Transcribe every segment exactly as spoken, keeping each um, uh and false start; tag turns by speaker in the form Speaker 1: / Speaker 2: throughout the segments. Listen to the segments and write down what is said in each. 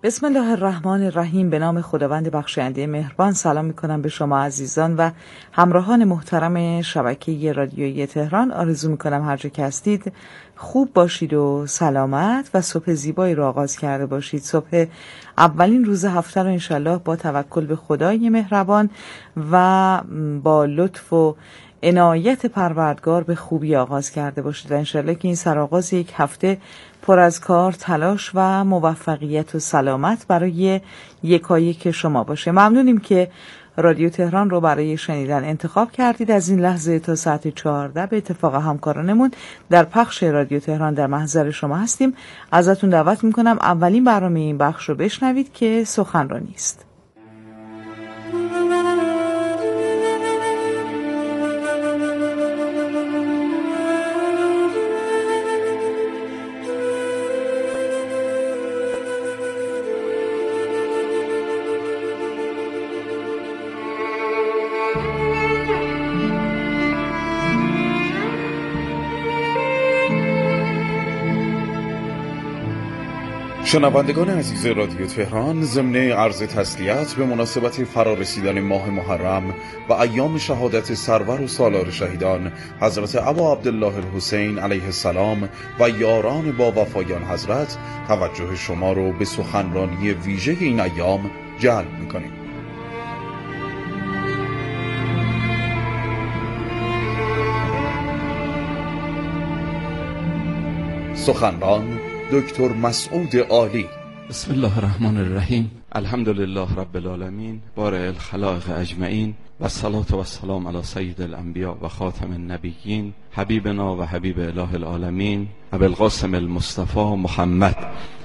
Speaker 1: بسم الله الرحمن الرحیم. به نام خداوند بخشاینده مهربان. سلام میکنم به شما عزیزان و همراهان محترم شبکه رادیویی تهران. آرزو میکنم هر جا که هستید خوب باشید و سلامت و صبح زیبایی رو آغاز کرده باشید. صبح اولین روز هفته رو انشالله با توکل به خدای مهربان و با لطف و عنایت پروردگار به خوبی آغاز کرده باشید و انشالله که این سرآغاز یک هفته پر از کار، تلاش و موفقیت و سلامت برای یکایک شما باشه. ممنونیم که رادیو تهران رو برای شنیدن انتخاب کردید. از این لحظه تا ساعت چهارده به اتفاق همکارانمون در پخش رادیو تهران در محضر شما هستیم. ازتون دعوت میکنم اولین برنامه این بخش رو بشنوید که سخنرانی است.
Speaker 2: شنوندگان عزیز رادیو تهران، ضمن عرض تسلیت به مناسبت فرارسیدن ماه محرم و ایام شهادت سرور و سالار شهیدان حضرت ابا عبدالله الحسین علیه السلام و یاران با وفایان حضرت، توجه شما رو به سخنرانی ویژه این ایام جلب می‌کنیم. سخنران دکتر مسعود عالی.
Speaker 3: بسم الله الرحمن الرحیم. الحمد لله رب العالمین، بارئ الخلائق اجمعین، و الصلاة و السلام علی سید الانبیاء و خاتم النبیین، حبیبنا و حبیب اله العالمین ابی القاسم المصطفى محمد.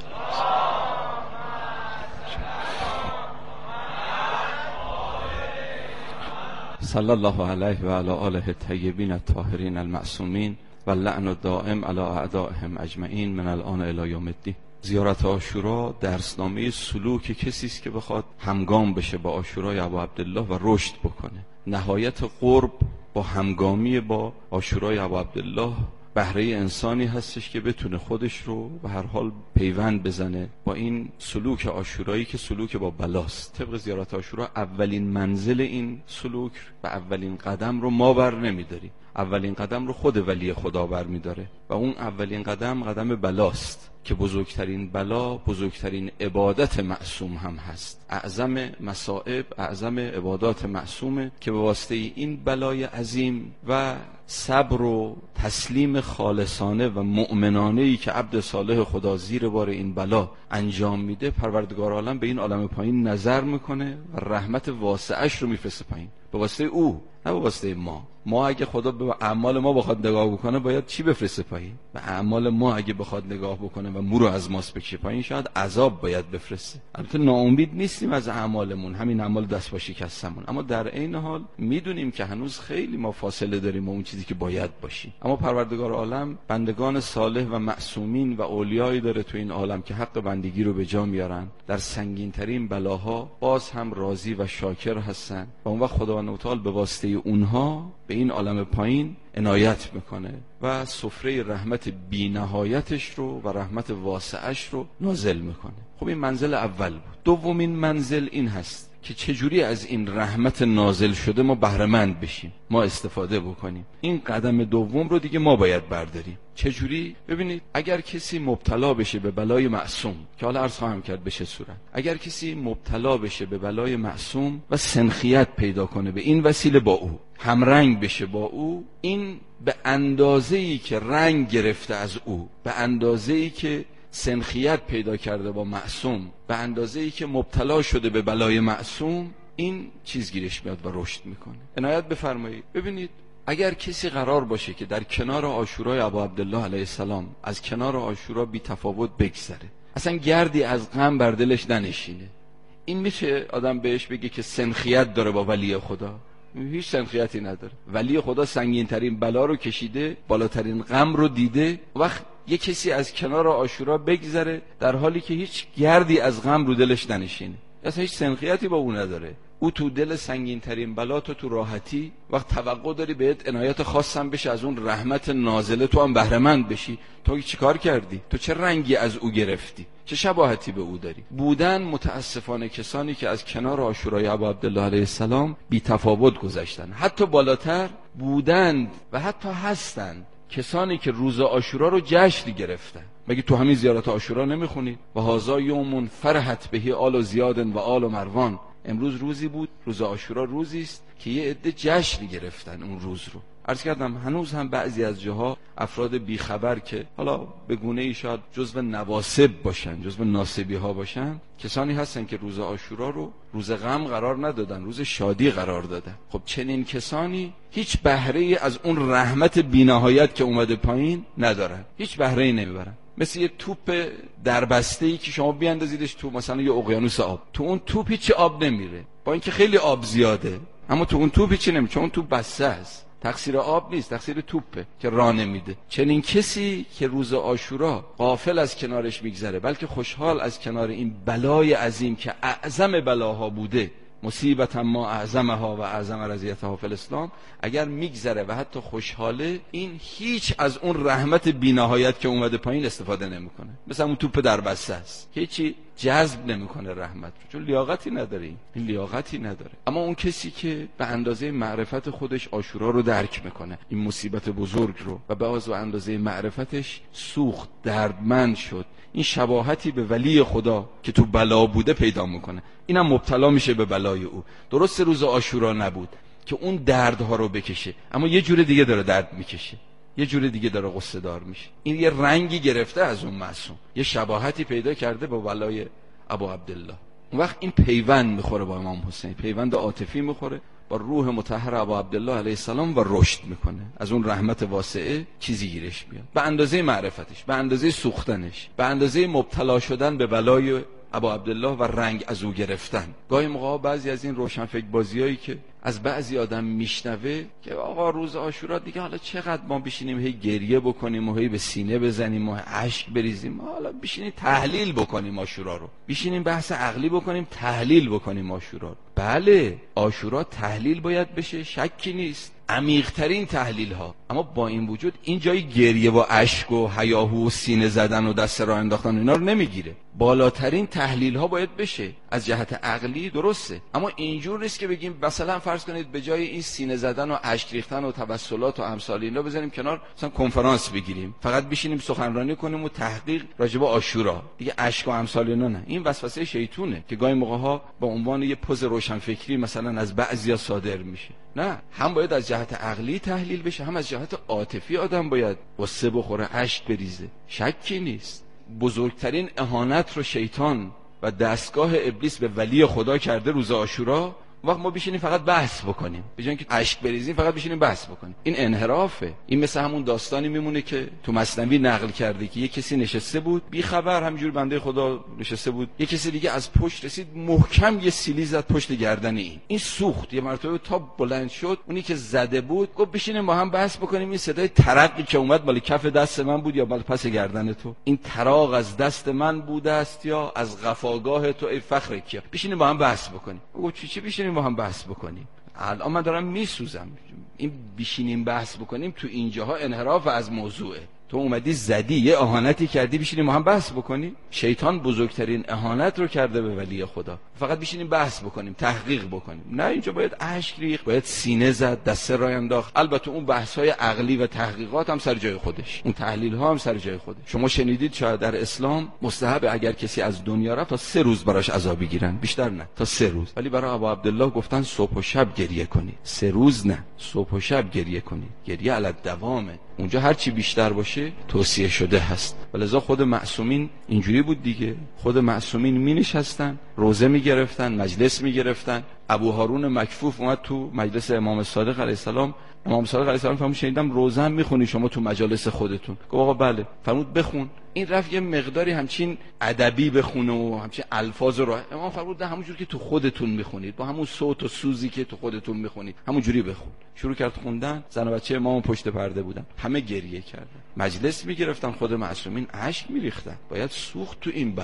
Speaker 3: صلی الله علیه و علی آله الطیبین الطاهرین المعصومین و لعن الدائم علی اعدائهم اجمعین من الان الی یوم الدین. زیارت عاشورا درسنامه سلوک کسی است که بخواد همگام بشه با عاشورای ابو عبدالله و رشد بکنه. نهایت قرب با همگامی با عاشورای ابو عبدالله بهره انسانی هستش که بتونه خودش رو به هر حال پیوند بزنه با این سلوک عاشورایی که سلوک با بلاست. طبق زیارت عاشورا اولین منزل این سلوک و اولین قدم رو ما بر نمیداریم، اولین قدم رو خود ولی خدا بر میداره و اون اولین قدم قدم بلاست که بزرگترین بلا بزرگترین عبادت معصوم هم هست. اعظم مصائب، اعظم عبادات معصومه که به واسطه این بلای عظیم و صبر و تسلیم خالصانه و مؤمنانه‌ای که عبد صالح خدا زیر بار این بلا انجام میده، پروردگار عالم به این عالم پایین نظر میکنه و رحمت واسعش رو میفرسته پایین به واسطه او، نه به واسطه ما. ما اگه خدا به اعمال ما بخواد نگاه بکنه باید چی بفرسته پایین؟ به اعمال ما اگه بخواد نگاه بکنه و مو رو از ماست بکشه پایین شاید عذاب باید بفرسته. البته ناامید نیستیم از اعمالمون، همین اعمال دست با شکستمون، اما در عین حال میدونیم که هنوز خیلی ما فاصله داریم با اون چیزی که باید باشیم. اما پروردگار عالم بندگان صالح و معصومین و اولیایی داره تو این عالم که حق بندگی رو به جا میارن، در سنگین ترین بلاها باز هم راضی و شاکر هستن و اون وقت خداوند متعال به واسطه اونها به این عالم پایین عنایت میکنه و سفره رحمت بی نهایتش رو و رحمت واسعش رو نازل میکنه. خب این منزل اول بود. دومین منزل این هست که چجوری از این رحمت نازل شده ما بهره‌مند بشیم، ما استفاده بکنیم. این قدم دوم رو دیگه ما باید برداریم. چجوری؟ ببینید، اگر کسی مبتلا بشه به بلای معصوم، که حالا عرض خواهم کرد به چه صورت، اگر کسی مبتلا بشه به بلای معصوم و سنخیت پیدا کنه به این وسیله با او، همرنگ بشه با او، این به اندازه‌ای که رنگ گرفته از او، به اندازه‌ای که سنخیت پیدا کرده با معصوم، به اندازه‌ای که مبتلا شده به بلای معصوم، این چیز گیرش میاد و رشد میکنه. عنایت بفرمایید. ببینید، اگر کسی قرار باشه که در کنار عاشورای ابو عبدالله علیه السلام از کنار عاشورا بی تفاوت بگذره، اصلا گردی از غم بر دلش ننشینه، این میشه آدم بهش بگه که سنخیت داره با ولی خدا؟ هیچ سنخیتی نداره. ولی خدا سنگین ترین بلا رو کشیده، بالاترین غم رو دیده. وقت یه کسی از کنار عاشورا بگذره در حالی که هیچ گردی از غم رو دلش ننشینه، اصلا هیچ سنخیتی با اون نداره، او تو دل سنگین ترین بلا، تو تو راحتی. وقت توقع داری بهت عنایت خاصم بشه، از اون رحمت نازله تو هم بهره مند بشی. تو چیکار کردی؟ تو چه رنگی از او گرفتی؟ چه شباهتی به او داری؟ بودن متاسفانه کسانی که از کنار عاشورای ابا عبدالله علیه السلام بی تفاوت گذشتن. حتی بالاتر بودند و حتی هستند کسانی که روز عاشورا رو جشن گرفتن. مگه تو همین زیارت عاشورا نمیخونی؟ و هازا یومون فرحت بهی آل و زیادن و آل و مروان. امروز روزی بود، روز عاشورا روزی است که یه عده جشن گرفتن اون روز رو. عرض کردم هنوز هم بعضی از جاها افراد بیخبر که حالا به گونه ای شاید جزو نواسب باشن، جزو ناسبی ها باشن، کسانی هستن که روز عاشورا رو روز غم قرار ندادن، روز شادی قرار دادن. خب چنین کسانی هیچ بهره ای از اون رحمت بی‌نهایت که اومده پایین ندارن، هیچ بهره ای نمیبرن. مثل یه توپ دربسته‌ای که شما بیاندازیدش تو مثلا یه اقیانوس آب، تو اون توپ هیچ آب نمیره، با اینکه خیلی آب زیاده، اما تو اون توپ هیچ نمیره، چون اون توپ بسته است. تقصیر آب نیست، تقصیر توپه که راه نمیده. چنین کسی که روز عاشورا غافل از کنارش میگذره، بلکه خوشحال از کنار این بلای عظیم که اعظم بلاها بوده، مصیبت ما اعظمها و اعظم رضیتها فی الاسلام، اگر میگذره و حتی خوشحاله، این هیچ از اون رحمت بی‌نهایت که اومده پایین استفاده نمیکنه. مثلا اون توپ در بسته است، هیچی جذب نمیکنه رحمت رو، چون لیاقتی نداره. این این لیاقتی نداره. اما اون کسی که به اندازه معرفت خودش عاشورا رو درک میکنه، این مصیبت بزرگ رو، و به از اندازه معرفتش سوخت، دردمند شد، این شباهتی به ولی خدا که تو بلا بوده پیدا میکنه، اینم مبتلا میشه به بلای او. درست روز عاشورا نبود که اون دردها رو بکشه، اما یه جور دیگه داره درد میکشه، یه جور دیگه داره قصه دار میشه. این یه رنگی گرفته از اون معصوم، یه شباهتی پیدا کرده با ولای ابو عبدالله. اون وقت این پیوند میخوره با امام حسین، پیوند عاطفی میخوره با روح مطهر ابو عبدالله علیه السلام و رشد میکنه. از اون رحمت واسعه چیزی گیرش میاد، به اندازه معرفتش، به اندازه سوختنش، به اندازه مبتلا شدن به بلای ابو عبدالله و رنگ از او گرفتن. گاهی موقع بعضی از این روشنفکر بازیایی که از بعضی آدم میشنوه که آقا روز عاشورا دیگه حالا چقدر ما بشینیم هی گریه بکنیم و هی به سینه بزنیم و اشک بریزیم، حالا بشینیم تحلیل بکنیم عاشورا رو، بشینیم بحث عقلی بکنیم، تحلیل بکنیم عاشورا رو. بله عاشورا تحلیل باید بشه، شکی نیست، عمیق‌ترین تحلیل ها. اما با این وجود این جای گریه و اشک و هیاهو و سینه زدن و دست راه انداختن اینا رو نمیگیره. بالاترین تحلیل ها باید بشه از جهت عقلی، درسته، اما اینجور نیست که بگیم مثلا فرض کنید به جای این سینه زدن و اشک ریختن و توسلات و امثال اینا بزنیم کنار، مثلا کنفرانس بگیریم، فقط بشینیم سخنرانی کنیم و تحقیق راجع به عاشورا، دیگه اشک و امثال اینا نه. این وسوسه شیطونه که گاهی موقع ها با عنوان یه پوز روشنفکری مثلا از بعضیا صادر میشه. نه، هم باید از جهت عقلی تحلیل بشه، هم از جهت عاطفی آدم باید غصه بخوره، اشک بریزه. شکی نیست بزرگترین اهانت رو شیطان و دستگاه ابلیس به ولی خدا کرده روز عاشورا. وقت ما بشینیم فقط بحث بکنیم، به جای اینکه اشک بریزیم فقط بشینیم بحث بکنیم، این انحرافه. این مثل همون داستانی میمونه که تو مثنوی نقل کرده که یه کسی نشسته بود بی خبر، همینجور بنده خدا نشسته بود، یه کسی دیگه از پشت رسید محکم یه سیلی زد پشت گردن این این سوخت، یه مرتبه تا بلند شد، اونی که زده بود گفت بشینیم با هم بحث بکنیم. این صدای ترقی که اومد مال کف دست من بود یا مال پس گردن تو؟ این تراق از دست من بوده است یا از قفاگاه تو ای فخر کیا؟ بشینیم با هم بحث بکنیم. گفت چی چی بشینیم با هم بحث بکنیم؟ الان من دارم میسوزم. این بشینیم بحث بکنیم تو اینجاها انحراف از موضوعه. تو اومدی زدی یه اهانتی کردی، بشینیم ما هم بحث بکنیم. شیطان بزرگترین اهانت رو کرده به ولی خدا، فقط بشینیم بحث بکنیم، تحقیق بکنیم. نه، اینجا باید اشک ریخت، باید سینه زد، دست راه انداخت. البته اون بحث‌های عقلی و تحقیقات هم سر جای خودش، اون تحلیل ها هم سر جای خودش. شما شنیدید شاید در اسلام مستحب اگر کسی از دنیا رفت تا سه روز براش عذاب بگیرن، بیشتر نه، تا سه روز. ولی برای ابو عبدالله گفتن صبح و شب گریه کنی، سه روز نه، صبح و شب گریه کنی. گریه علی الدوامه. اونجا هر چی بیشتر باشه توصیه شده هست. ولذا خود معصومین اینجوری بود دیگه. خود معصومین می نشستن، روزه می گرفتن، مجلس می گرفتن. ابو هارون مکفوف اومد تو مجلس امام صادق علیه السلام. امام صادق علیه السلام فرمود شنیدم روزه هم میخونی شما تو مجالس خودتون؟ گفت آقا بله. فرمود بخون. این رفت یه مقداری همچین ادبی بخونه و همچین الفاظ رو. امام فرمود همونجوری که تو خودتون میخونید، با همون صوت و سوزی که تو خودتون میخونید همونجوری بخون. شروع کرد خوندن. زن و بچه امام پشت پرده بودن، همه گریه کردن. مجلس میگرفتن، خود معصومین اشک میریختن. باید سوخت تو این بلا.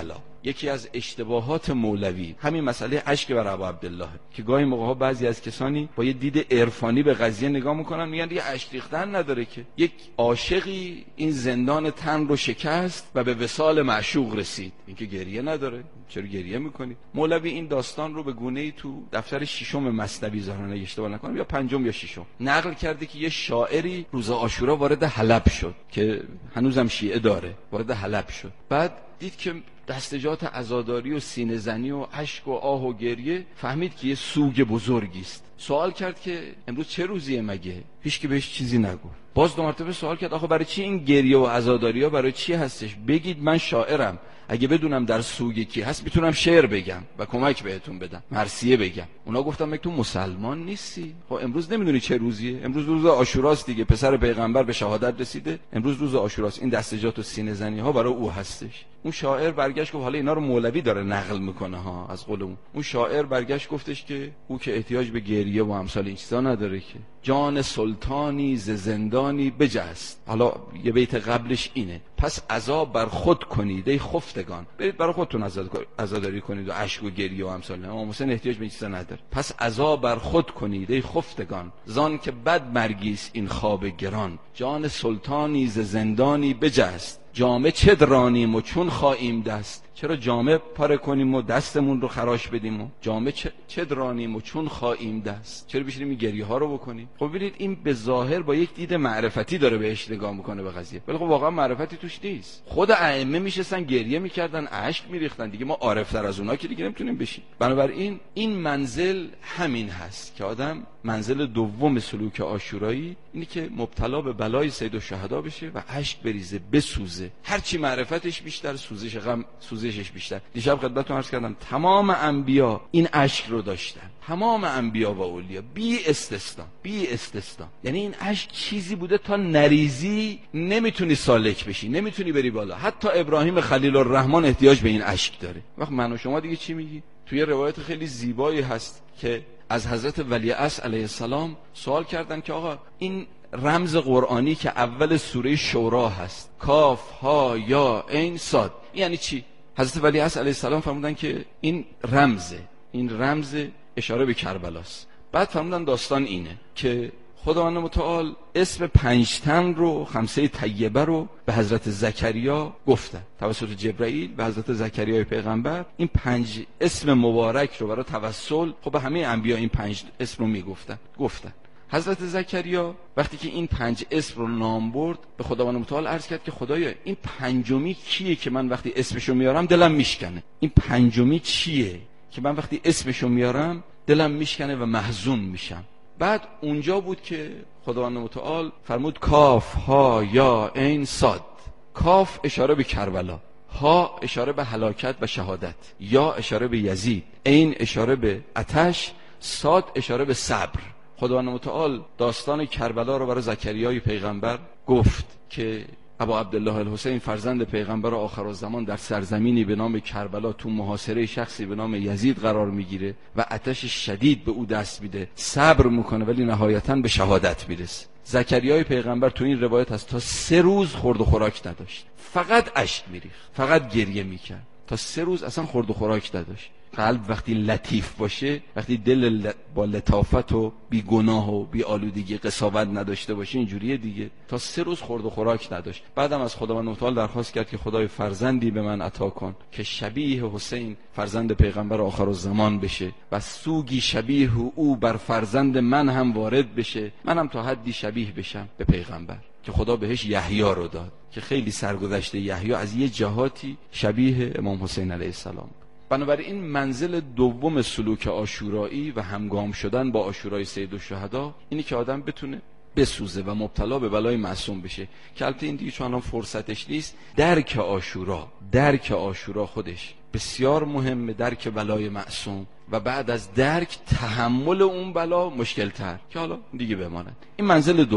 Speaker 3: یکی از اشتباهات مولوی همین مسئله اشک بر ابا عبدالله که گاهی موقع ها بعضی از کسانی با یه دید عرفانی به قضیه نگاه میکنن، میگن دیگه اشک ریختن نداره که. یک عاشقی این زندان تن رو شکست و به وصال معشوق رسید، این که گریه نداره، چرا گریه میکنی؟ مولوی این داستان رو به گونه‌ای تو دفتر ششم مثنوی ظاهرا اگه اشتباه نکنم یا پنجم یا ششم نقل کرده که یه شاعری روز عاشورا وارد حلب شد که هنوزم شیعه داره، وارد حلب شد. بعد دید که دستجات عزاداری و سینه زنی و اشک و آه و گریه، فهمید که یه سوگ بزرگی است. سوال کرد که امروز چه روزیه مگه؟ هیچ که بهش چیزی نگفت. باز دو مرتبه سوال کرد آخه برای چی این گریه و عزاداری‌ها برای چی هستش؟ بگید من شاعرم، اگه بدونم در سوگ کی هست میتونم شعر بگم و کمک بهتون بدم، مرثیه بگم. اونا گفتم مگه تو مسلمان نیستی؟ خب امروز نمیدونی چه روزیه؟ امروز روز عاشوراست دیگه، پسر پیغمبر به شهادت رسیده، امروز روز عاشوراست، این دستجات و سینه زنی ها برای او هستش. اون شاعر برگشت گفت حالا اینا رو مولوی داره نقل میکنه ها از قول اون. اون شاعر برگشت گفتش که او که احتیاج به گریه و امثال این چیزا نداره که. جان سلطانی ز زندانی بجست. حالا یه بیت قبلش اینه، پس عذاب بر خود کنید ای خفتگان، برید برای خودتون عزاداری کنید و اشک و گریه و امثال. امام حسین احتیاج به این چیزا نداره. پس عذاب بر خود کنید ای خفتگان، زان که بد مرگیست این خواب گران. جان سلطانی ز زندانی بجست، جامه چه درانیم و چون خواهیم دست. چرا جامه پاره کنیم و دستمون رو خراش بدیم و جامه چه درانیم و چون خواهیم دست؟ چرا بشینیم این گریه ها رو بکنیم؟ خب ببینید این به ظاهر با یک دید معرفتی داره بهش نگاه میکنه به قضیه، ولی خب واقعا معرفتی توش نیست. خود ائمه میشستن گریه میکردن، اشک میریختن، دیگه ما عارفتر از اونها که دیگه نمیتونیم بشیم. بنابراین این منزل همین هست که آدم منزل دوم سلوک عاشورایی اینی که مبتلا به بلای سید الشهدا بشه و اشک بریزه، بسوزه. هرچی معرفتش بیشتر، سوزش غم سوزشش بیشتر. دیشب خدمتتون عرض کردم تمام انبیا این اشک رو داشتن، تمام انبیا و اولیا بی استثنا، بی استثنا. یعنی این اشک چیزی بوده تا نریزی نمیتونی سالک بشی، نمیتونی بری بالا. حتی ابراهیم خلیل الرحمن احتیاج به این اشک داره. وقت من و شما دیگه چی میگی؟ توی روایت خیلی زیبایی هست که از حضرت ولیعصر علیه السلام سوال کردن که آقا این رمز قرآنی که اول سوره شورا هست، کاف ها یا عین صاد، یعنی چی؟ حضرت ولیعصر علیه السلام فرمودن که این رمزه، این رمز اشاره به کربلاست. بعد فرمودن داستان اینه که خداوند متعال اسم پنجتن رو، خمسه طیبه رو به حضرت زکریا گفتن توسط جبرائیل به حضرت زکریای پیغمبر. این پنج اسم مبارک رو برای توسل خب به همه انبیا این پنج اسم رو میگفتن. گفتن حضرت زکریا وقتی که این پنج اسم رو نام برد به خداوند متعال عرض کرد که خدایا این پنجمی کیه که من وقتی اسمشو میارم دلم میشکنه؟ این پنجمی چیه که من وقتی اسمشو میارم دلم میشکنه و محزون میشم؟ بعد اونجا بود که خداوند متعال فرمود کاف ها یا عین صاد. کاف اشاره به کربلا، ها اشاره به هلاکت و شهادت، یا اشاره به یزید، عین اشاره به آتش، صاد اشاره به صبر. خداوند متعال داستان کربلا رو برای زکریای پیغمبر گفت که ابا عبدالله الحسین فرزند پیغمبر آخرالزمان در سرزمینی به نام کربلا تو محاصره شخصی به نام یزید قرار میگیره و آتش شدید به او دست میده، صبر میکنه ولی نهایتاً به شهادت میرسه. زکریای پیغمبر تو این روایت هست تا سه روز خورد و خوراک نداشت، فقط اشک میریخت، فقط گریه میکرد، تا سه روز اصلا خورد و خوراک نداشت. قلب وقتی لطیف باشه، وقتی دل با لطافت و بی گناه و بی آلودگی قساوت نداشته باشه اینجوریه دیگه. تا سه روز خورد و خوراک نداشت. بعدم از خداوند متعال درخواست کرد که خدای فرزندی به من عطا کن که شبیه حسین فرزند پیغمبر آخرالزمان بشه و سوگی شبیه او بر فرزند من هم وارد بشه، منم تا حدی شبیه بشم به پیغمبر. که خدا بهش یحیی رو داد که خیلی سرگذشت یحیی از یه جهاتی شبیه امام حسین علیه السلام. بنابراین منزل دوم سلوک عاشورایی و همگام شدن با عاشورای سید الشهدا اینی که آدم بتونه بسوزه و مبتلا به بلای معصوم بشه. که البته این دیگه چون الان فرصتش نیست، درک عاشورا، درک عاشورا خودش بسیار مهمه، درک بلای معصوم، و بعد از درک تحمل اون بلا مشکل تر که حالا دیگه بماند. این منزل دوم.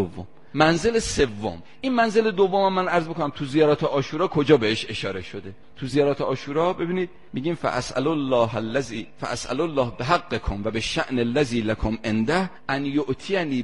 Speaker 3: منزل سوم. این منزل دوم من عرض بکنم تو زیارت عاشورا کجا بهش اشاره شده. تو زیارت عاشورا ببینید میگیم فاسأل الله الذی فاسأل الله بحقکم و بشأن الذی لکم عنده ان یؤتینی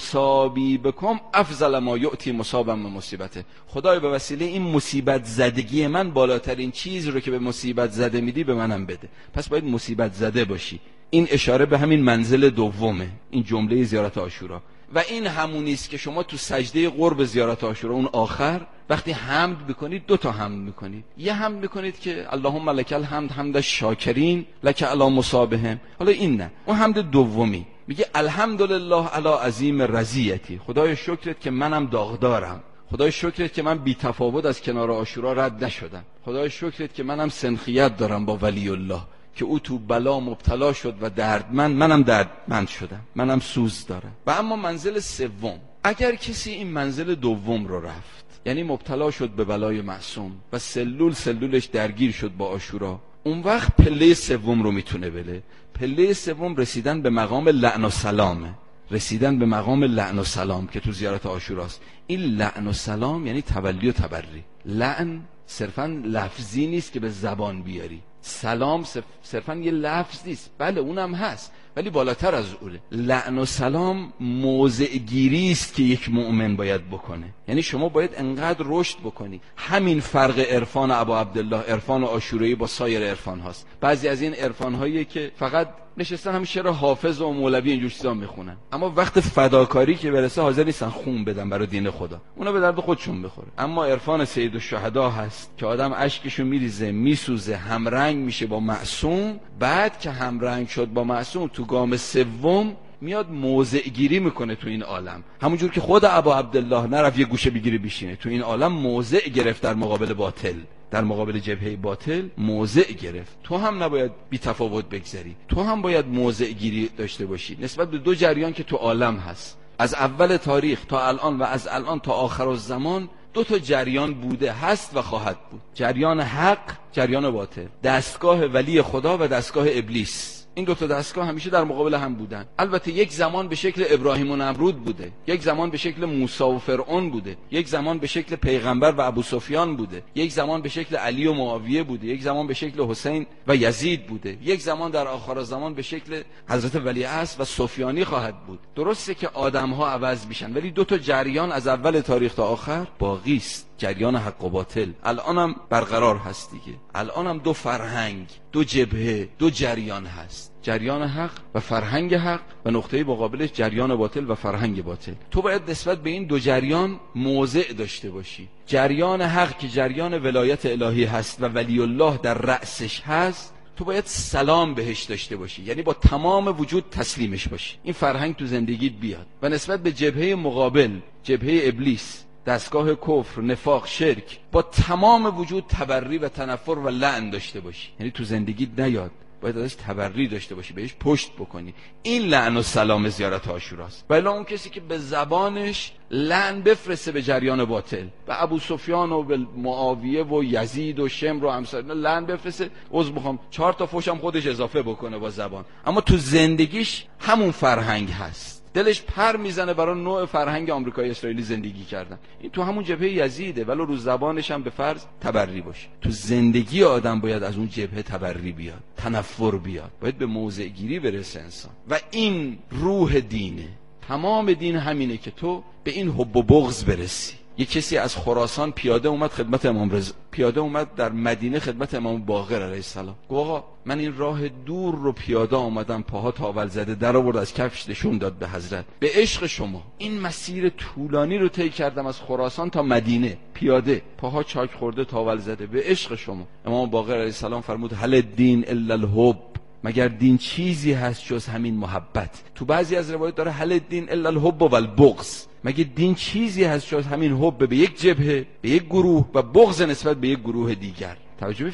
Speaker 3: بمصابیبکم افضل ما یؤتی مصابا من مصیبته. خدای به وسیله این مصیبت زدگی من بالاترین چیز رو که به مصیبت زده میدی به منم بده. پس باید مصیبت زده باشی. این اشاره به همین منزل دومه، این جمله زیارت عاشورا. و این همونی است که شما تو سجده قرب زیارت عاشورا اون آخر وقتی حمد بکنید دو تا حمد میکنید. یه حمد میکنید که اللهم لک الحمد حمد الشاکرین لک علی مصابهم. حالا این نه، اون حمد دومی میگه الحمدلله علی عظیم رضیتی. خدای شکرت که منم داغدارم. خدای شکرت که من بی تفاوت از کنار عاشورا رد نشدم. خدای شکرت که منم سنخیت دارم با ولی الله که او تو بلا مبتلا شد و دردمند، منم دردمند شدم، منم سوز دارم. و اما منزل سوم، اگر کسی این منزل دوم رو رفت، یعنی مبتلا شد به بلای معصوم و سلول سلولش درگیر شد با عاشورا، اون وقت پله سوم رو میتونه بله. پله سوم رسیدن به مقام لعن و سلامه. رسیدن به مقام لعن و سلام که تو زیارت عاشوراست. این لعن و سلام یعنی تولی و تبری. لعن صرفا لفظی نیست که به زبان بیاری، سلام صرفا یه لفظ نیست، بله اونم هست ولی بالاتر از اونه. لعن و سلام موضع گیری است که یک مؤمن باید بکنه. یعنی شما باید انقدر رشد بکنی. همین فرق عرفان ابا عبدالله، عرفان عاشورایی با سایر عرفان هاست. بعضی از این عرفان هایی که فقط نشستن همین شعر حافظ و مولوی اینجور چیزا میخونن، اما وقت فداکاری که برسه حاضر نیستن خون بدن برای دین خدا، اونا به درد خودشون بخوره. اما عرفان سید الشهدا هست که آدم اشکشو میریزه، میسوزه، همرنگ میشه با معصوم. بعد که همرنگ شد با معصوم تو گام سوم میاد موضع گیری میکنه تو این عالم. همونجور که خود ابا عبدالله نرفت یه گوشه بگیره بشینه، تو این عالم موضع گرفت در مقابل باطل، در مقابل جبهه باطل موضع گرفت. تو هم نباید بی تفاوت بگذری، تو هم باید موضع گیری داشته باشی نسبت به دو جریان که تو عالم هست. از اول تاریخ تا الان و از الان تا آخر الزمان دو تا جریان بوده، هست و خواهد بود. جریان حق، جریان باطل، دستگاه ولی خدا و دستگاه ابلیس. این دو تا دستگاه همیشه در مقابل هم بودن. البته یک زمان به شکل ابراهیم و نمرود بوده، یک زمان به شکل موسی و فرعون بوده، یک زمان به شکل پیغمبر و ابو سفیان بوده، یک زمان به شکل علی و معاویه بوده، یک زمان به شکل حسین و یزید بوده، یک زمان در آخر زمان به شکل حضرت ولیعصر و سفیانی خواهد بود. درسته که آدم ها عوض میشن ولی دو تا جریان از اول تاریخ تا آخر باقی است. جریان حق و باطل الانم برقرار هست دیگه. الانم دو فرهنگ، دو جبهه، دو جریان هست. جریان حق و فرهنگ حق و نقطه مقابلش جریان باطل و فرهنگ باطل. تو باید نسبت به این دو جریان موضع داشته باشی. جریان حق که جریان ولایت الهی هست و ولی الله در رأسش هست، تو باید سلام بهش داشته باشی، یعنی با تمام وجود تسلیمش باشی. این فرهنگ تو زندگیت بیاد و نسبت به جبهه مقابل، جبهه ابلیس، دستگاه کفر، نفاق، شرک، با تمام وجود تبری و تنفر و لعن داشته باشی. یعنی تو زندگیت نیاد، باید ازش تبری داشته باشی، بهش پشت بکنی. این لعن و سلام زیارت عاشوراست. ولی اون کسی که به زبانش لعن بفرسته به جریان باطل، به ابو سفیان و به معاویه و یزید و شمر و امثال لعن بفرسته، عذر میخوام چهار تا فوشم خودش اضافه بکنه با زبان، اما تو زندگیش همون فرهنگ هست، دلش پر میزنه برای نوع فرهنگ آمریکایی اسرائیلی زندگی کردن. این تو همون جبهه یزیده، ولی رو زبانش هم به فرض تبری باشه. تو زندگی آدم باید از اون جبهه تبری بیاد، تنفر بیاد، باید به موضع گیری برسه انسان. و این روح دینه. تمام دین همینه که تو به این حب و بغض برسی. یک کسی از خراسان پیاده اومد خدمت امام رضا، پیاده اومد در مدینه خدمت امام باقر علیه السلام. گفت آقا من این راه دور رو پیاده آمدم، پاها تاول زده، در آورد از کفش نشون داد به حضرت، به عشق شما این مسیر طولانی رو طی کردم از خراسان تا مدینه پیاده، پاها چاک خورده، تاول زده، به عشق شما. امام باقر علیه السلام فرمود هل الدین الا الحب، مگر دین چیزی هست جز همین محبت؟ تو بعضی از روایات داره هل الدین الا الحب و البغض، مگه دین چیزی هست جز همین حب به یک جبهه، به یک گروه و بغض نسبت به یک گروه دیگر؟ توجه می‌فرمایید؟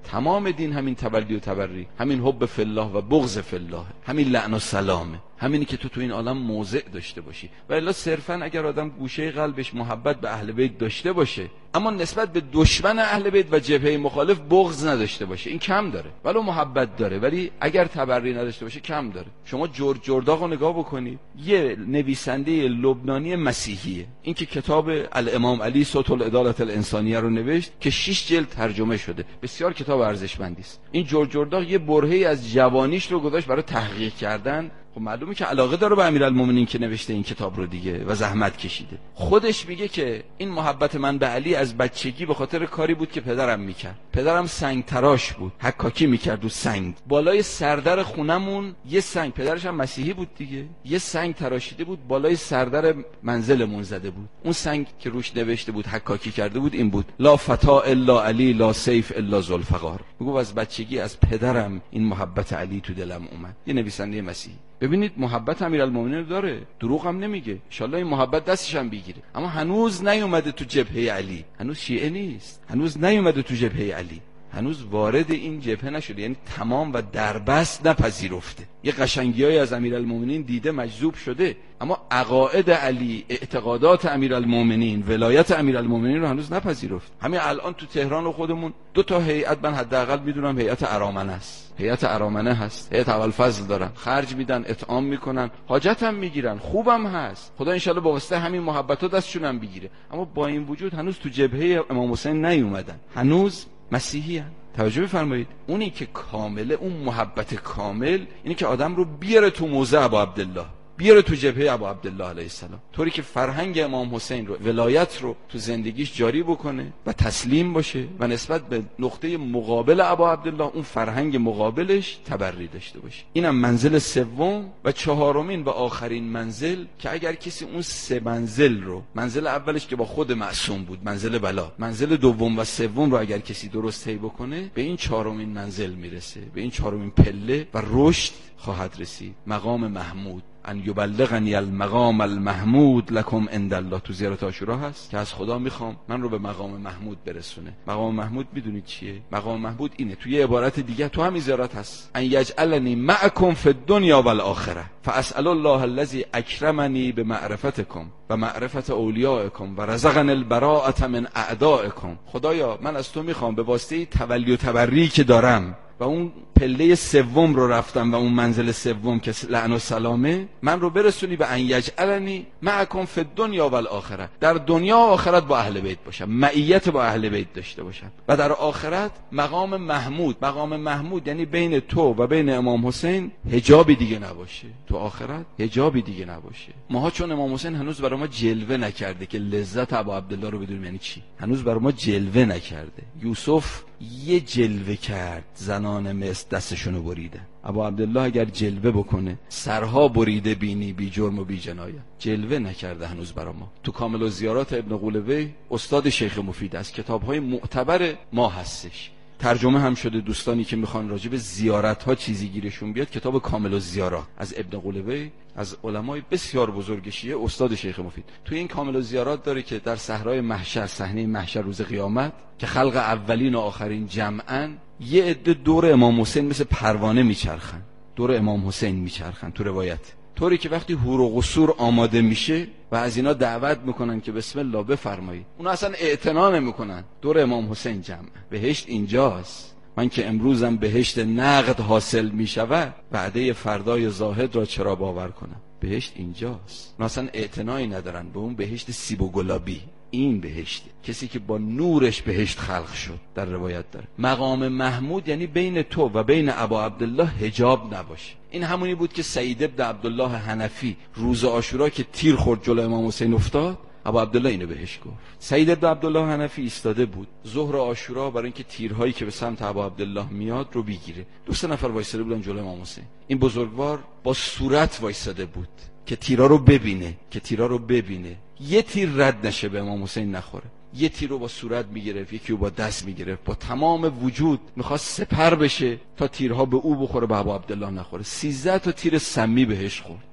Speaker 3: تمام دین همین تولی و تبری، همین حب فی الله و بغض فی الله، همین لعن و سلامه، همینی که تو تو این عالم موضع داشته باشی. و الا صرفا اگر آدم گوشه قلبش محبت به اهل بیت داشته باشه اما نسبت به دشمن اهل بیت و جبهه مخالف بغض نداشته باشه، این کم داره. ولو محبت داره ولی اگر تبری نداشته باشه کم داره. شما جورج جرداق رو نگاه بکنید، یه نویسنده لبنانی مسیحیه، این که کتاب الامام علی صوت العدالة الانسانیه رو نوشت که شش جلد ترجمه شده، بسیار کتاب ارزشمندی است. این جورج جرداق یه برهه‌ای از جوانیش رو گذاشت برای تحقیق کردن. خب معلومه که علاقه داره به امیرالمومنین که نوشته این کتاب رو دیگه و زحمت کشیده. خودش میگه که این محبت من به علی از بچگی به خاطر کاری بود که پدرم میکرد. پدرم سنگ تراش بود، حکاکی میکرد و سنگ. بالای سردر خونمون یه سنگ، پدرش هم مسیحی بود دیگه، یه سنگ تراشیده بود بالای سردر منزلمون زده بود. اون سنگ که روش نوشته بود حکاکی کرده بود این بود: لا فتا الا علی لا سیف الا ذوالفقار. میگه از بچگی از پدرم این محبت علی تو دلم اومد. یه نویسنده مسیحی. ببینید محبت امیرالمومنین داره، دروغ هم نمیگه، ان شاءالله این محبت دستش هم بگیره، اما هنوز نیومده تو جبهه علی، هنوز شیعه نیست، هنوز نیومده تو جبهه علی، هنوز وارد این جبهه نشده، یعنی تمام و دربست نپذیرفته. یه قشنگیایی از امیرالمومنین دیده مجذوب شده، اما عقاید علی، اعتقادات امیرالمومنین، ولایت امیرالمومنین رو هنوز نپذیرفت. همین الان تو تهران و خودمون دو تا هیئت من حداقل میدونم هیئت ارامنه است، هیئت ارامنه هست، هیئت ابوالفضل دارن، خرج میدن، اطعام میکنن، حاجت هم میگیرن، خوبم هست. خدا ان شاءالله با واسطه همین محبتات دستشون هم بگیره. اما با این وجود هنوز تو جبهه امام حسین نیومدن، هنوز مسیحی هن. توجه بفرمایید، اونی که کامله، اون محبت کامل اینی که آدم رو بیاره تو موضع ابو عبدالله، بیاره تو جبهه ابو عبدالله علیه السلام، طوری که فرهنگ امام حسین رو، ولایت رو تو زندگیش جاری بکنه و تسلیم باشه و نسبت به نقطه مقابل ابو عبدالله، اون فرهنگ مقابلش تبری داشته باشه. اینم منزل سوم و چهارمین و آخرین منزل که اگر کسی اون سه منزل رو، منزل اولش که با خود معصوم بود، منزل بلا، منزل دوم و سوم رو اگر کسی درست طی بکنه، به این چهارمین منزل میرسه، به این چهارمین پله و رشد خواهد رسید. مقام محمود، ان یبلغنی المقام المحمود لکم عند الله، تو زیارت عاشورا هست که از خدا میخوام من رو به مقام محمود برسونه. مقام محمود میدونید چیه؟ مقام محمود اینه، تو یه عبارت دیگه تو همین زیارت هست: ان یجعلنی معکم فی الدنیا والآخره فاسأل الله الذی اکرمنی بمعرفتکم و معرفت اولیاءکم و رزقنی البراءة من اعدائکم. خدایا من از تو میخوام به واسطه تولی و تبری که دارم و اون پله سوم رو رفتم و اون منزل سوم که لعن و سلامه، من رو برسونی به ان یجعلنی معکم فی الدنیا والآخره، در دنیا و آخرت با اهل بیت باشم، معیت با اهل بیت داشته باشم، و در آخرت مقام محمود. مقام محمود یعنی بین تو و بین امام حسین حجابی دیگه نباشه، تو آخرت حجابی دیگه نباشه. ماها چون امام حسین هنوز برای ما جلوه نکرده که لذت ابو عبدالله رو بدونیم یعنی چی، هنوز برای ما جلوه نکرده. یوسف یه جلوه کرد، زنان مصر دستشونو بریدن. ابو عبدالله اگر جلوه بکنه، سرها بریده بینی بی جرم و بی جنایت، جلوه نکرده هنوز برا ما. تو کامل الزیارات ابن قولوی استاد شیخ مفید از کتاب‌های معتبر ما هستش، ترجمه هم شده. دوستانی که میخوان راجع به زیارت ها چیزی گیرشون بیاد، کتاب کامل الزیارات از ابن قولوی، از علمای بسیار بزرگ شیعه، استاد شیخ مفید. توی این کامل الزیارات داره که در صحرای محشر، صحنه محشر روز قیامت که خلق اولین و آخرین جمعاً، یه عده دور امام حسین مثل پروانه میچرخن، دور امام حسین میچرخن تو روایت، طوری که وقتی حور و قصور آماده میشه و از اینا دعوت میکنن که بسم الله بفرمایید، اونا اصلا اعتنا نمیکنن، دور امام حسین جمع. بهشت اینجاست. من که امروزم بهشت نقد حاصل میشود، وعده فردای زاهد را چرا باور کنم؟ بهشت اینجاست. اونا اصلا اعتنایی ندارن به اون بهشت سیب و گلابی. این بهشت، کسی که با نورش بهشت خلق شد، در روایت داره. مقام محمود یعنی بین تو و بین ابا عبدالله حجاب نباشه. این همونی بود که سعید ابن عبدالله حنفی روز عاشورا که تیر خورد جلوی امام حسین افتاد، ابا عبدالله اینو بهش گفت. سعید ابن عبدالله حنفی ایستاده بود ظهر عاشورا برای اینکه تیرهایی که به سمت ابا عبدالله میاد رو بگیره. دو سه نفر وایساده بودن جلوی امام حسین. این بزرگوار با صورت وایساده بود که تیرا رو ببینه، که تیرا رو ببینه، یه تیر رد نشه به امام حسین نخوره. یه تیر رو با صورت میگرفت، یکی رو با دست میگرفت، با تمام وجود میخواست سپر بشه تا تیرها به او بخوره، به ابو عبدالله نخوره. سیزده تا تیر سمی بهش خورد.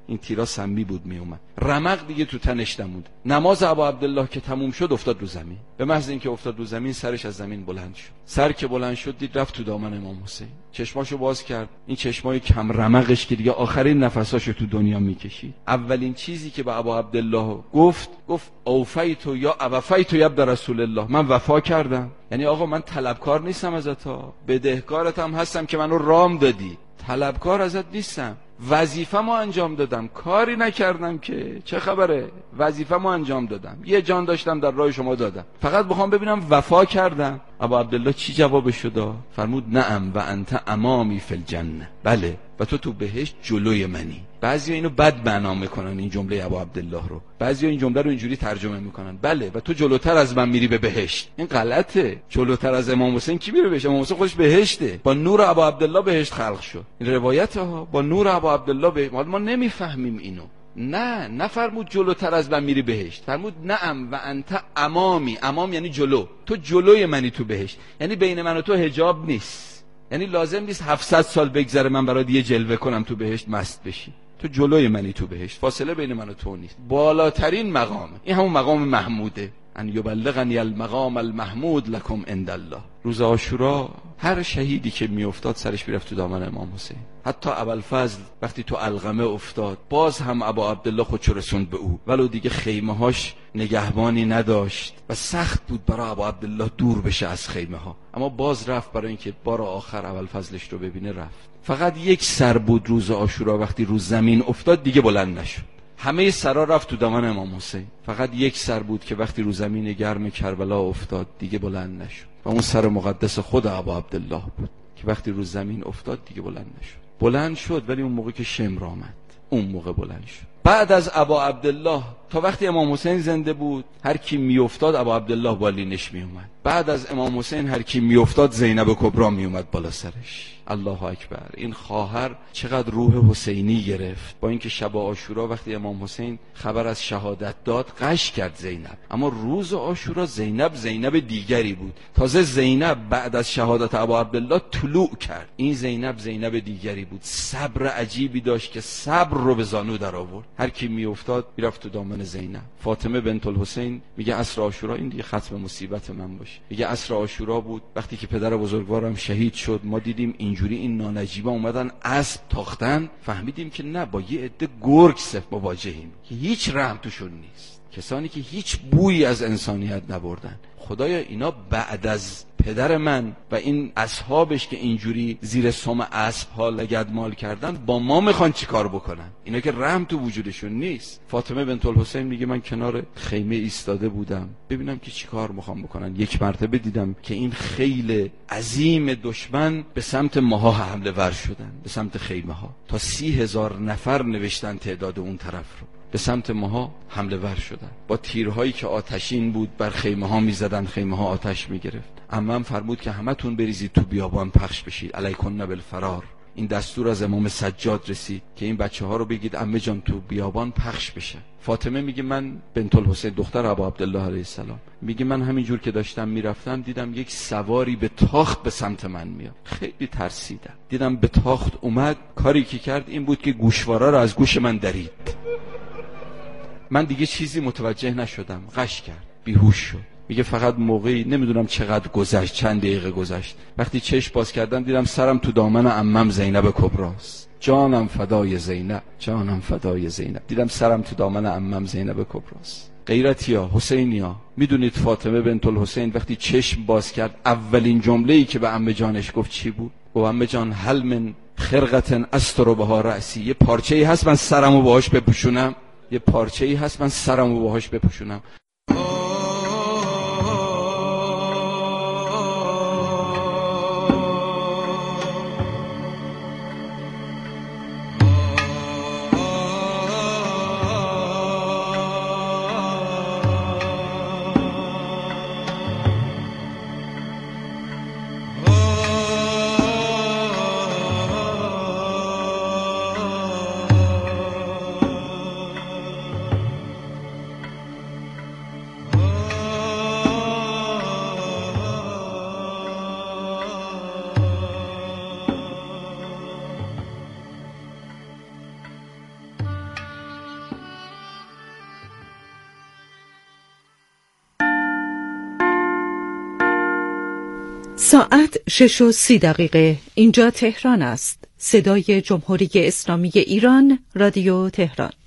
Speaker 3: این تیرا سمی بود می اومد. رمق دیگه تو تنش نموند. نماز ابا عبدالله که تموم شد افتاد رو زمین. به محض اینکه افتاد رو زمین سرش از زمین بلند شد. سر که بلند شد دید رفت تو دامن امام حسین. چشماشو باز کرد. این چشمای کم رمقش که دیگه آخرین نفساشو تو دنیا میکشید. اولین چیزی که به ابا عبدالله گفت گفت اوفیت یا اوفیت یا عبد رسول الله، من وفا کردم. یعنی آقا من طلبکار نیستم ازت ها، بدهکارت هم هستم که منو رام دادی، طلبکار ازت نیستم، وظیفه‌مو انجام دادم، کاری نکردم که چه خبره، وظیفه‌مو انجام دادم، یه جان داشتم در راه شما دادم، فقط بخوام ببینم وفا کردم. ابا عبدالله چی جوابش داد؟ فرمود نعم و انت امامی فی الجنه، بله و تو تو بهشت جلوی منی. بعضیا اینو بد معنا میکنن این جمله ابا عبدالله رو، بعضیا این جمله رو اینجوری ترجمه میکنن بله و تو جلوتر از من میری به بهشت. این غلطه. جلوتر از امام حسین کی میره بهشت؟ امام حسین خودش بهشته، با نور ابا عبدالله بهشت خلق شد. این روایت ها با نور ابا عبدالله به ما, ما نمیفهمیم اینو. نه نفرمود جلوتر از من میری بهشت، فرمود نعم و انت امامی. امام یعنی جلو، تو جلوی منی تو بهشت، یعنی بین من و تو حجاب نیست، یعنی لازم نیست هفتصد سال بگذره من برات یه جلوه کنم تو بهشت مست بشی، تو جلوی منی تو بهشت، فاصله بین من و تو نیست. بالاترین مقام این همون مقام محموده، ان یبلغنی المقام المحمود لکم عند الله. روز عاشورا هر شهیدی که میافتاد سرش میرفت تو دامن امام حسین. حتی ابوالفضل وقتی تو علقمه افتاد باز هم ابا عبدالله خودشو رسوند به او، ولو دیگه خیمه هاش نگهبانی نداشت و سخت بود برای ابا عبدالله دور بشه از خیمه ها، اما باز رفت برای اینکه بار آخر ابوالفضلش رو ببینه. رفت. فقط یک سر بود روز عاشورا، وقتی روز زمین افتاد دیگه بلند نشد. همه سرا رفت تو دامن امام حسین، فقط یک سر بود که وقتی رو زمین گرم کربلا افتاد دیگه بلند نشد و اون سر مقدس خود ابا عبدالله بود که وقتی رو زمین افتاد دیگه بلند نشد. بلند شد ولی اون موقع که شمر آمد اون موقع بلند شد. بعد از ابا عبدالله تا وقتی امام حسین زنده بود هر کی میافتاد ابا عبدالله بالینش میومد. بعد از امام حسین هر کی میافتاد زینب کبرا میومد بالا سرش. الله اکبر. این خواهر چقدر روح حسینی گرفت، با اینکه شب عاشورا وقتی امام حسین خبر از شهادت داد قش کرد زینب، اما روز عاشورا زینب زینب دیگری بود. تازه زینب بعد از شهادت ابا عبدالله طلوع کرد. این زینب زینب دیگری بود، صبر عجیبی داشت که صبر رو به زانو در آورد. هر کی میافتاد میرفت تو دامن زینب. فاطمه بنت الحسین میگه عصر عاشورا، این دیگه ختم مصیبت من باشه، میگه عصر عاشورا بود وقتی که پدر بزرگوارم شهید شد، ما دیدیم اینجوری این نانجیبا اومدن اسب تاختن، فهمیدیم که نه با یه عده گرگ صف مواجهیم که هیچ رحم توشون نیست، کسانی که هیچ بویی از انسانیت نبردن. خدایا اینا بعد از پدر من و این اصحابش که اینجوری زیر سم اسب ها لگدمال کردن با ما میخوان چی کار بکنن؟ اینا که رحم تو وجودشون نیست. فاطمه بنت الحسین میگه من کنار خیمه ایستاده بودم ببینم که چی کار میخوان بکنن. یک مرتبه دیدم که این خیل عظیم دشمن به سمت ماها حمله ور شدن، به سمت خیمه ها. تا سی هزار نفر نوشتن تعداد اون طرف رو، به سمت ماها حمله ور شدن با تیرهایی که آتشین بود، بر خیمه ها میزدن، خیمه ها آتش میگرفت. عمم فرمود که همتون بریزید تو بیابان پخش بشید، علیکن بالفرار. این دستور از امام سجاد رسید که این بچه ها رو بگید عمه جان تو بیابان پخش بشه. فاطمه میگه من بنت الحسین دختر ابا عبدالله علیه السلام میگه من همینجور که داشتم میرفتم دیدم یک سواری به تاخت به سمت من میاد، خیلی ترسیدم. دیدم به تاخت اومد، کاری که کرد این بود که گوشواره رو از گوش من درید. من دیگه چیزی متوجه نشدم، غش کرد، بیهوش شد. میگه فقط موقعی نمیدونم چقدر گذشت، چند دقیقه گذشت، وقتی چشم باز کردم دیدم سرم تو دامن عمم زینب کبراست. جانم فدای زینب، جانم فدای زینب. دیدم سرم تو دامن عمم زینب کبراست. غیرتیا، حسینیا، میدونید فاطمه بنت الحسین وقتی چشم باز کرد اولین جمله‌ای که به عمه جانش گفت چی بود؟ گفت عمه جان هل من خرقه استر بها رأسی، یه پارچه‌ای هست من سرمو باهاش بپوشونم، یه پارچه‌ای هست من سرمو باهاش بپوشونم.
Speaker 4: ساعت شش و سی دقیقه. اینجا تهران است. صدای جمهوری اسلامی ایران، رادیو تهران.